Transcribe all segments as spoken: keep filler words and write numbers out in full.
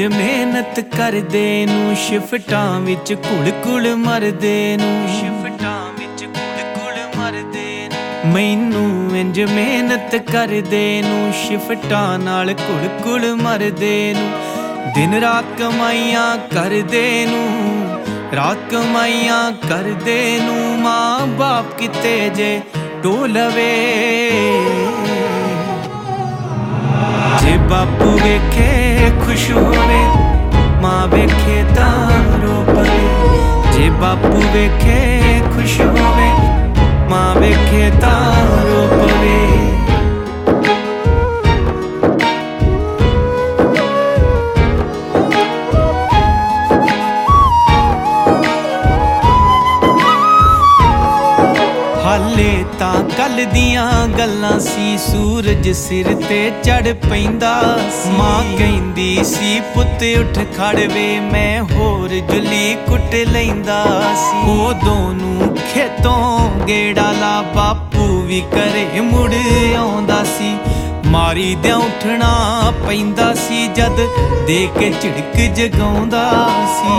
मेहनत करदे नूं शिफ्टां विच घुल घुल मरदे नूं शिफ्टां विच घुल घुल मरदे नूं मैनूं इंज मेहनत करदे नूं शिफ्टां नाल घुल घुल मरदे नूं दिन रात कमाइयां करदे नूं रात कमाइयां करदे नूं मां बाप किते जे ढोलवे जे बापू वेखे खुश होवे मां वेखे तां रो पवे जे बापू वेखे खुश होवे मां वेखे तां रो पवे हाले तां कल दियां गल्लां सी सूरज सिर ते चढ़ पैंदा मां कहंदी सी पुत्त उठ खड़ वे मैं होर जुली कुट लैंदा सी उदों नूं खेतों गेड़ा ला बापू भी घरे मुड़ आउंदा सी मारी दियां उठना पैंदा सी जद दे के झिड़क जगाउंदा सी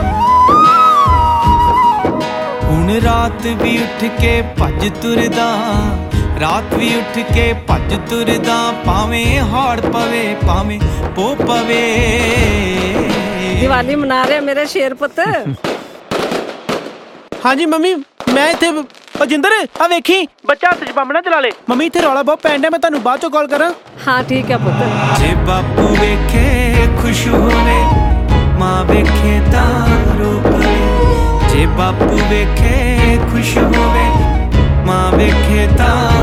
हुण रात भी उठ के भज तुरदा रात भी उठ के भज तुरदा भावें हाड़ पवे भावें पो पवे दिवाली मना रहे मेरे शेर पुत हाँ जी मम्मी मैं इत्थे जिंदर आ वेखी बच्चा हत्थ च बंब ना चला ले मम्मी इत्थे रौला बहुत पैंदा मैं तुहानू बाद चों कॉल करां हाँ ठीक है पुत जे बापू वेखे खुश होवे मां वेखे तां रो पवे जे बापू वेखे खुश होवे मां वेखे तां